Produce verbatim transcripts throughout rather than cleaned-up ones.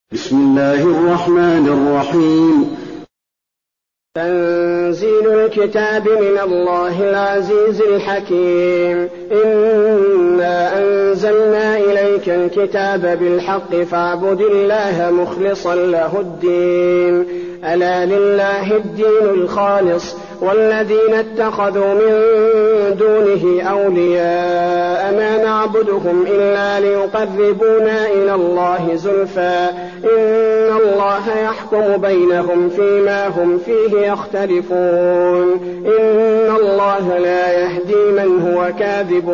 بسم الله الرحمن الرحيم. تنزيل الكتاب من الله العزيز الحكيم. إنا أنزلنا إليك الكتاب بالحق فاعبد الله مخلصا له الدين. ألا لله الدين الخالص والذين اتخذوا من دونه أولياء ما نعبدهم إلا ليقربونا إلى الله زلفى إن الله يحكم بينهم فيما هم فيه يختلفون. إن الله لا يهدي من هو كاذب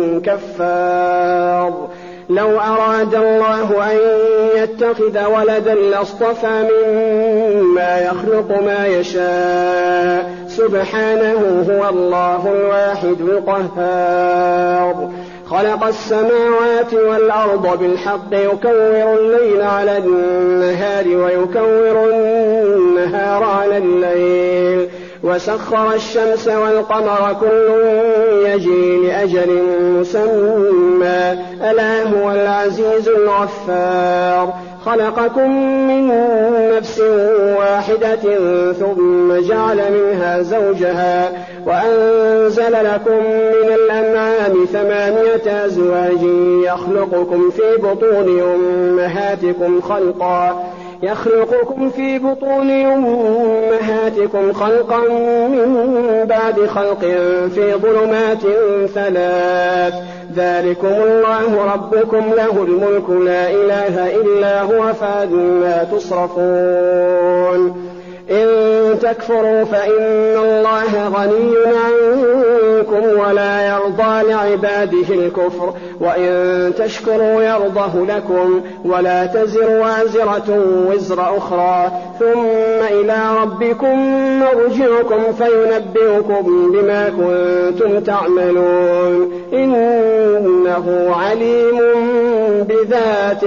كفار. لو أراد الله أن يتخذ ولدا لاصطفى مما يخلق ما يشاء سبحانه هو الله الواحد القهار. خلق السماوات والأرض بالحق يكور الليل على النهار ويكور النهار على الليل وسخر الشمس والقمر كل يجري لأجل مسمى ألا هو العزيز الغفار. خلقكم من نفس واحدة ثم جعل منها زوجها وأنزل لكم من الأنعام ثمانية أزواج يخلقكم في بطون أمهاتكم خلقا يخلقكم في بطون أمهاتكم خلقا من بعد خلق في ظلمات ثلاث ذلكم الله ربكم له الملك لا إله إلا هو فأنى تصرفون. إن تكفروا فإن الله غني عنكم ولا يرضى لعباده الكفر وإن تشكروا يرضه لكم ولا تزر وازرة وزر أخرى ثم إلى ربكم مرجعكم فينبئكم بما كنتم تعملون إنه عليم بذات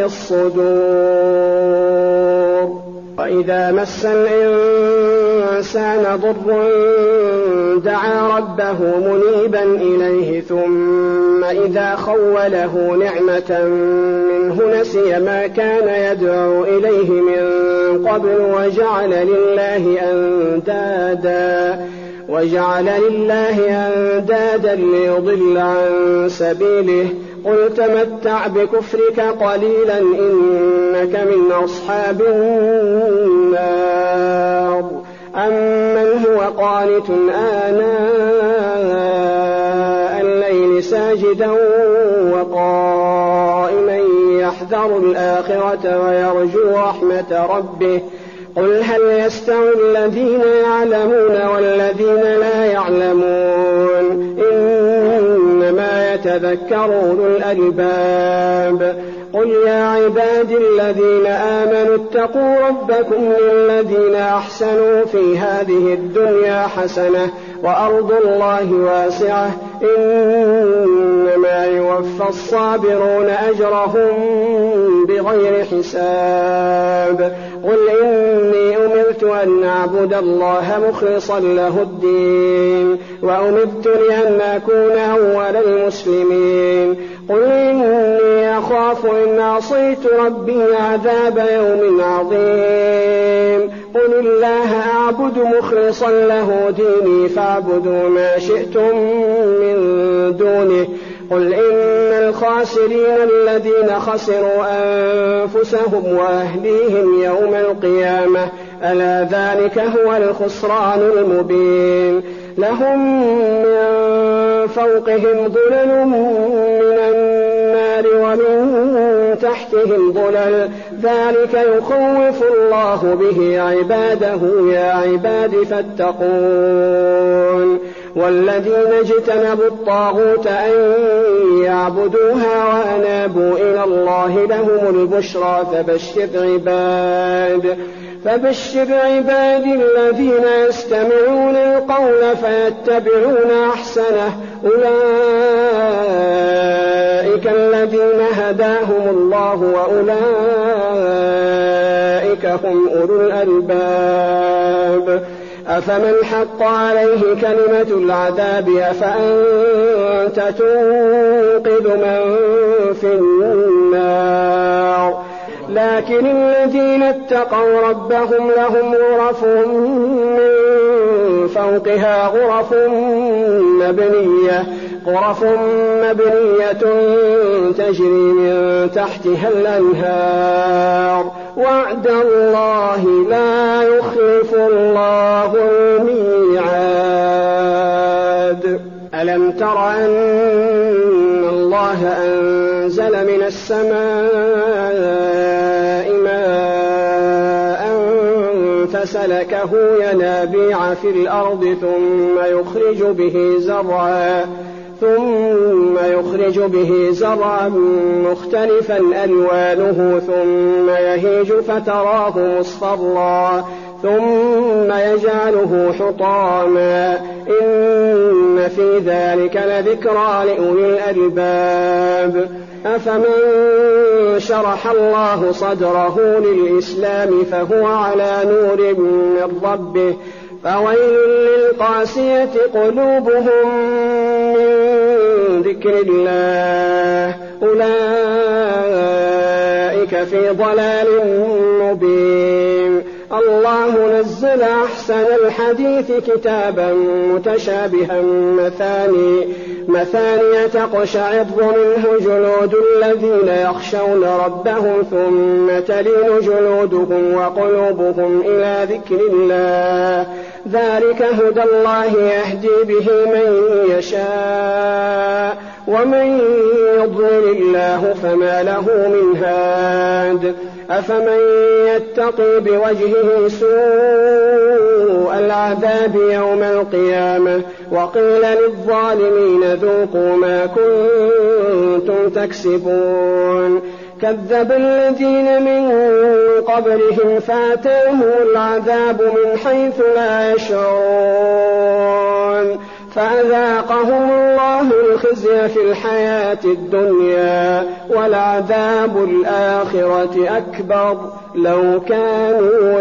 الصدور. وإذا مس الإنسان ضر دعا ربه منيبا إليه ثم إذا خوله نعمة منه نسي ما كان يدعو إليه من قبل وجعل لله أندادا وجعل لله أندادا ليضل عن سبيله قل تمتع بكفرك قليلا إنك من أصحاب النار. أمن هو قانت آناء الليل ساجدا وقائما يحذر الآخرة ويرجو رحمة ربه قل هل يستوي الذين يعلمون والذين لا يعلمون إنما يتذكر أولو الألباب. قل يا عبادي الذين آمنوا اتقوا ربكم للذين أحسنوا في هذه الدنيا حسنة وأرض الله واسعة إنما يوفى الصابرون أجرهم بغير حساب. قل إني أمرت أن أعبد الله مخلصا له الدين وأمرت لأن أكون أول المسلمين. قل إني أخاف إن عصيت ربي عذاب يوم عظيم. قل الله أعبد مخلصا له ديني فاعبدوا ما شئتم من دونه. قل إن الخاسرين الذين خسروا أنفسهم وأهليهم يوم القيامة ألا ذلك هو الخسران المبين. لهم من فوقهم ظلل من النار ومن تحتهم ظلل ذلك يخوف الله به عباده يا عباد فاتقون. والذين اجتنبوا الطاغوت أن يعبدوها وأنابوا إلى الله لهم البشرى فبشر عباد فبشر عبادي الذين يستمعون القول فيتبعون أحسنه أولئك الذين هداهم الله وأولئك هم أولو الألباب. أفمن حق عليه كلمة العذاب أفأنت تنقذ من في النار ولكن الذين اتقوا ربهم لهم غرف من فوقها غرف مبنية غرف مبنية تجري من تحتها الأنهار وعد الله لا يخلف الله الميعاد. ألم تر أن الله أنزل من السماء ماء فسلكه ينابيع في الأرض ثم يخرج به زرعا ثم يخرج به زرعا مختلفا ألوانه ثم يهيج فتراه مصفرا ثم يجعله حطاما إن في ذلك لذكرى لأولي الألباب. أفمن شرح الله صدره للإسلام فهو على نور من ربه فويل للقاسية قلوبهم من ذكر الله أولئك في ضلال مبين. الله نزل أحسن الحديث كتابا متشابها مثاني مثانية تقشعر منه جلود الذين يخشون ربهم ثم تلين جلودهم وقلوبهم إلى ذكر الله ذلك هدى الله يهدي به من يشاء ومن يضلل الله فما له من هاد. أفمن يتقي بوجهه سوء العذاب يوم القيامة وقيل للظالمين ذوقوا ما كنتم تكسبون. كذب الذين من قبلهم فاتاهم العذاب من حيث لا يشعرون فأذاقهم الله الخزي في الحياة الدنيا ولعذاب الآخرة أكبر لو كانوا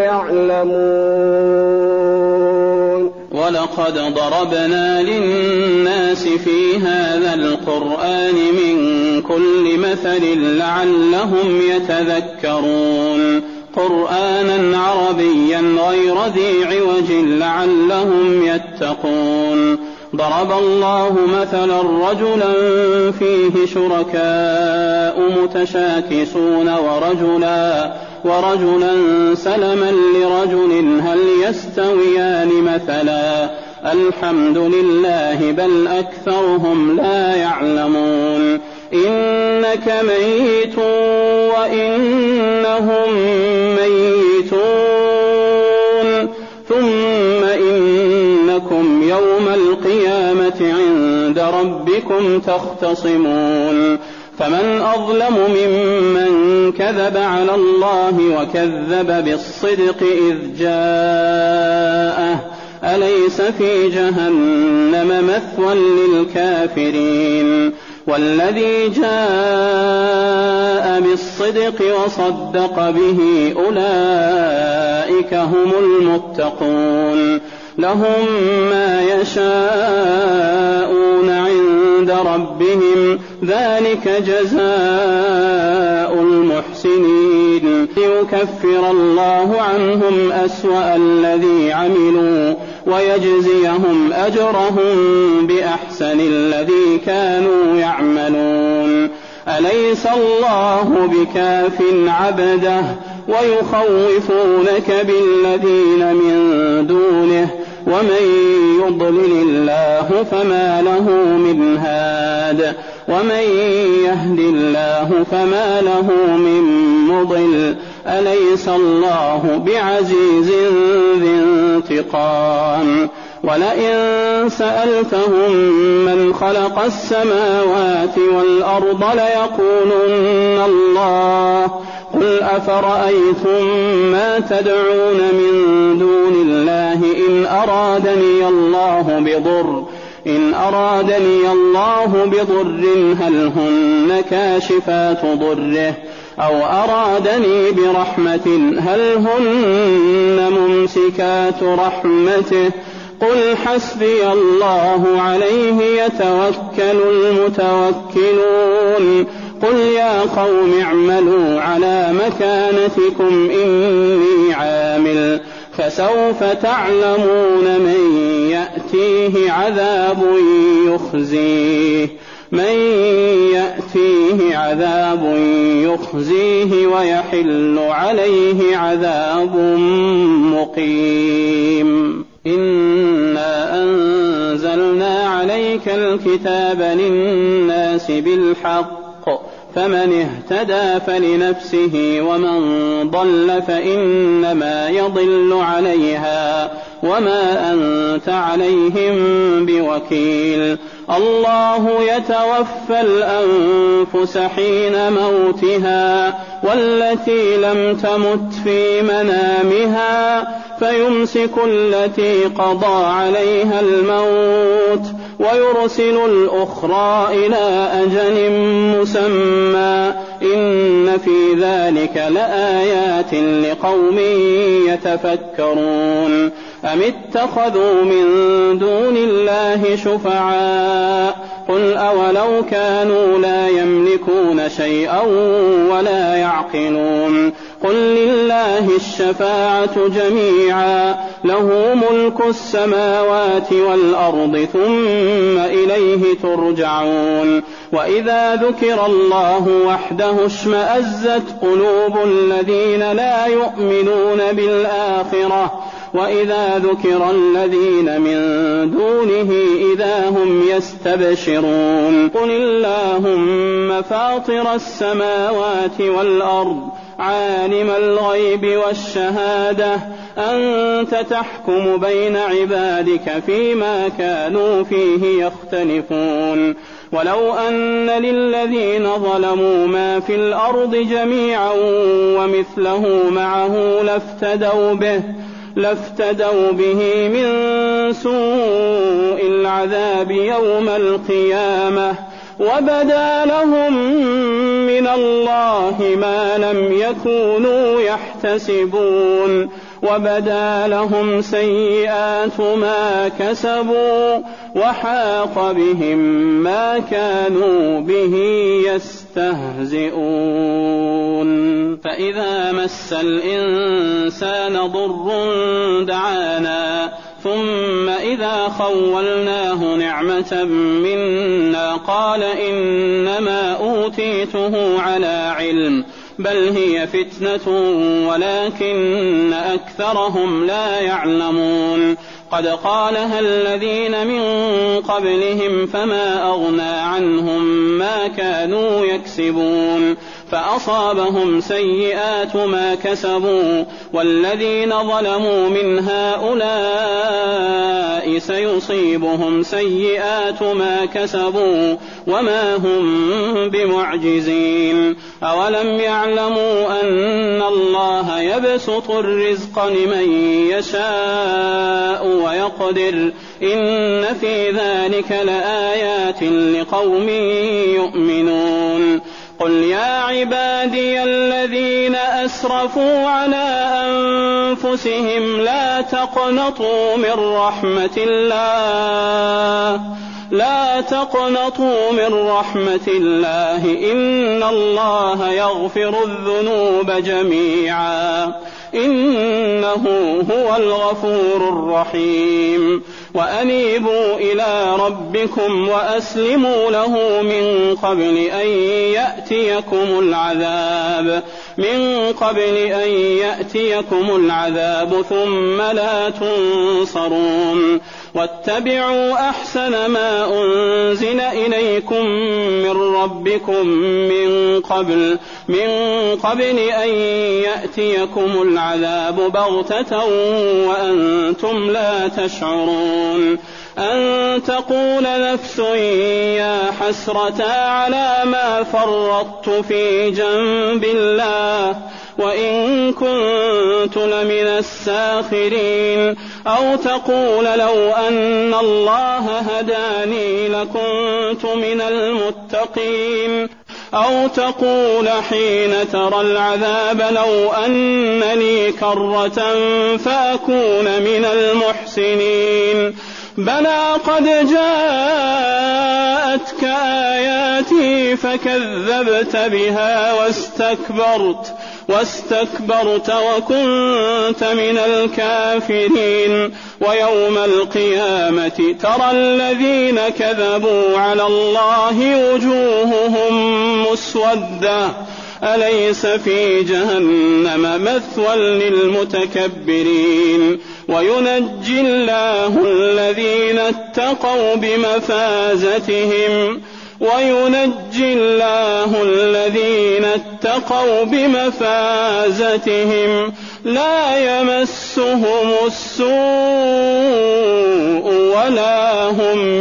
يعلمون. ولقد ضربنا للناس في هذا القرآن من كل مثل لعلهم يتذكرون قرآنا عربيا غير ذي عوج لعلهم يتقون. ضرب الله مثلا رجلا فيه شركاء متشاكسون ورجلا, ورجلا سلما لرجل هل يستويان مثلا الحمد لله بل أكثرهم لا يعلمون. إنك ميت وإنهم ميتون ثم إنكم يوم القيامة عند ربكم تختصمون. فمن أظلم ممن كذب على الله وكذب بالصدق إذ جاءه أليس في جهنم مثوى للكافرين. والذي جاء بالصدق وصدق به أولئك هم المتقون. لهم ما يشاءون عند ربهم ذلك جزاء المحسنين. ليكفر الله عنهم أسوأ الذي عملوا ويجزيهم أجرهم بأحسن الذي كانوا يعملون. أليس الله بكاف عبده ويخوفونك بالذين من دونه ومن يضلل الله فما له من هاد ومن يهد الله فما له من مضل. أليس الله بعزيز ذي انتقام. ولئن سألتهم من خلق السماوات والأرض ليقولن الله قل أفرأيتم ما تدعون من دون الله إن أرادني الله بضر إن أرادني الله بضر هل هن كاشفات ضره أو أرادني برحمة هل هن ممسكات رحمته قل حسبي الله عليه يتوكل المتوكلون. قل يا قوم اعملوا على مكانتكم إني عامل فسوف تعلمون من يأتيه عذاب يخزيه من يأتيه عذاب يخزيه ويحل عليه عذاب مقيم. إنا أنزلنا عليك الكتاب للناس بالحق فمن اهتدى فلنفسه ومن ضل فإنما يضل عليها وما أنت عليهم بوكيل. الله يتوفى الأنفس حين موتها والتي لم تمت في منامها فيمسك التي قضى عليها الموت ويرسل الأخرى إلى أجل مسمى إن في ذلك لآيات لقوم يتفكرون. أم اتخذوا من دون الله شفعاء قل أولو كانوا لا يملكون شيئا ولا يعقلون قل لله الشفاعة جميعا له ملك السماوات والأرض ثم إليه ترجعون. وإذا ذكر الله وحده اشمأزت قلوب الذين لا يؤمنون بالآخرة وإذا ذكر الذين من دونه إذا هم يستبشرون. قل اللهم فاطر السماوات والأرض عالم الغيب والشهادة أنت تحكم بين عبادك فيما كانوا فيه يختلفون. ولو أن للذين ظلموا ما في الأرض جميعا ومثله معه لافتدوا به لافتدوا به من سوء العذاب يوم القيامة وبدا لهم من الله ما لم يكونوا يحتسبون وبدا لهم سيئات ما كسبوا وحاق بهم ما كانوا به يستهزئون. فإذا مس الإنسان ضر دعانا ثم إذا خولناه نعمة منا قال إنما أوتيته على علم بل هي فتنة ولكن أكثرهم لا يعلمون. قد قالها الذين من قبلهم فما أغنى عنهم ما كانوا يكسبون فأصابهم سيئات ما كسبوا والذين ظلموا من هؤلاء سيصيبهم سيئات ما كسبوا وما هم بمعجزين. أولم يعلموا أن الله يبسط الرزق لمن يشاء ويقدر إن في ذلك لآيات لقوم يؤمنون. قل يا عبادي الذين أسرفوا على أنفسهم لا تقنطوا من رحمة الله لا تقنطوا من رحمة الله إن الله يغفر الذنوب جميعا إنه هو الغفور الرحيم. وأنيبوا إلى ربكم وأسلموا له من قبل أن يأتيكم العذاب من قبل أن يأتيكم العذاب ثم لا تنصرون. واتبعوا أحسن ما أنزل إليكم من ربكم من قبل من قبل أن يأتيكم العذاب بغتة وأنتم لا تشعرون أن تقول نفس يا حسرة على ما فرطت في جنب الله وإن كنت لمن الساخرين أو تقول لو أن الله هداني لكنت من المتقين أو تقول حين ترى العذاب لو أن لي كرة فأكون من المحسنين بلى قد جاءتك آياتي فكذبت بها واستكبرت واستكبرت وكنت من الكافرين ويوم القيامة ترى الذين كذبوا على الله وجوههم مسودة أليس في جهنم مثوى للمتكبرين وينجي الله الذين اتقوا بمفازتهم وينجي الله الذين اتقوا بمفازتهم لا يمسهم السوء ولا هم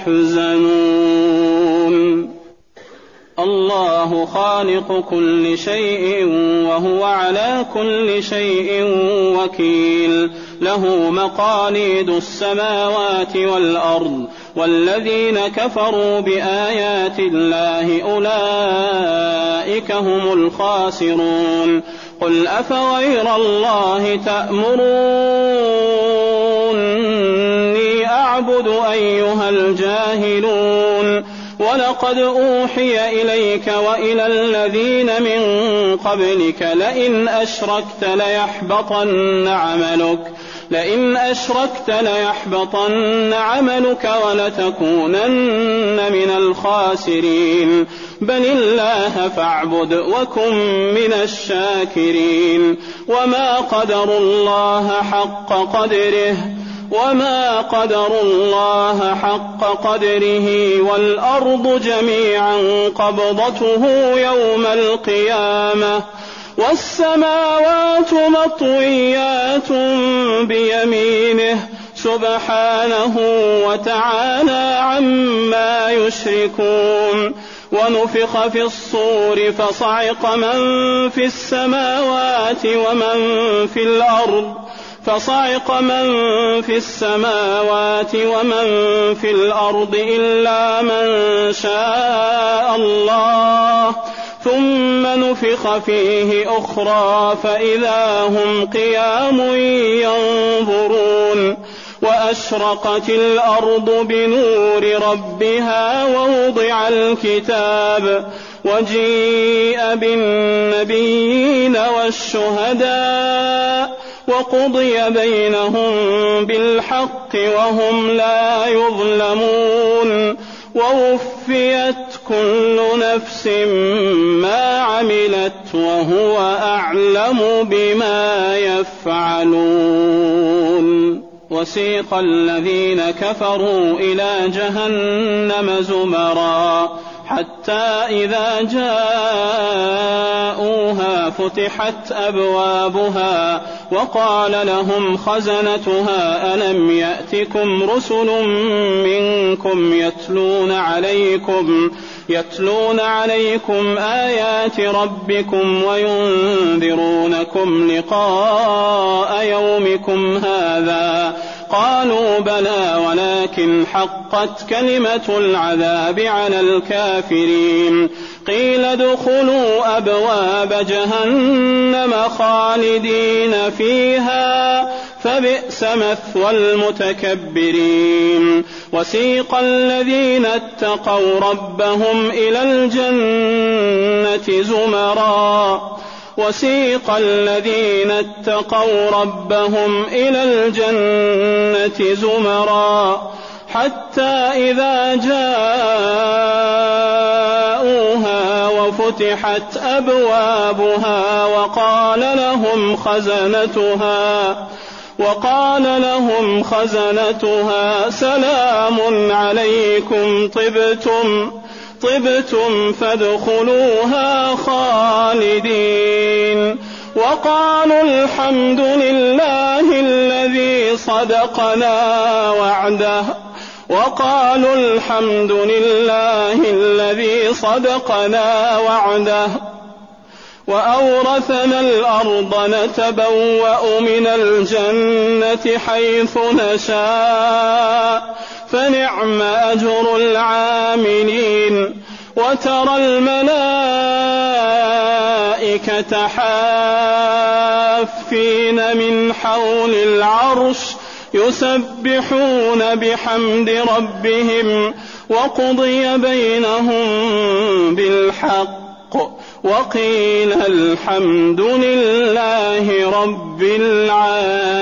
يحزنون. الله خالق كل شيء وهو على كل شيء وكيل له مقاليد السماوات والأرض والذين كفروا بآيات الله أولئك هم الخاسرون. قل أفغير الله تأمروني أعبد أيها الجاهلون ولقد أوحي إليك وإلى الذين من قبلك لئن أشركت ليحبطن عملك لئن أشركت ليحبطن عملك ولتكونن من الخاسرين. بل الله فاعبد وكن من الشاكرين. وما قدروا الله حق قدره وما قدروا الله حق قدره والأرض جميعا قبضته يوم القيامة والسماوات مطويات بيمينه سبحانه وتعالى عما يشركون. ونفخ في الصور فصعق من في السماوات ومن في الأرض فصعق من في السماوات ومن في الأرض إلا من شاء الله ثم نفخ فيه أخرى فإذا هم قيام ينظرون. وأشرقت الأرض بنور ربها ووضع الكتاب وجيء بالنبيين والشهداء وقضي بينهم بالحق وهم لا يظلمون. ووفيت كل نفس ما عملت وهو أعلم بما يفعلون. وسيق الذين كفروا إلى جهنم زمرا حتى إذا جاءوها فتحت أبوابها وقال لهم خزنتها ألم يأتكم رسل منكم يتلون عليكم يتلون عليكم آيات ربكم وينذرونكم لقاء يومكم هذا قالوا بلى ولكن حقت كلمة العذاب على الكافرين. قيل ادخلوا أبواب جهنم خالدين فيها فبئس مثوى المتكبرين. وسيق الذين اتقوا ربهم إلى الجنة زمرا وسيق الذين اتقوا ربهم إلى الجنة زمرا حتى إذا جاءوها وفتحت أبوابها وقال لهم خزنتها وقال لهم خزنتها سلام عليكم طبتم طبتم فادخلوها خالدين. وقالوا الحمد لله الذي صدقنا وعده وقالوا الحمد لله الذي صدقنا وعده وأورثنا الأرض نتبوأ من الجنة حيث نشاء فنعم أجر العاملين. وترى الملائكة حافين من حول العرش يسبحون بحمد ربهم وقضي بينهم بالحق وقيل الحمد لله رب العالمين.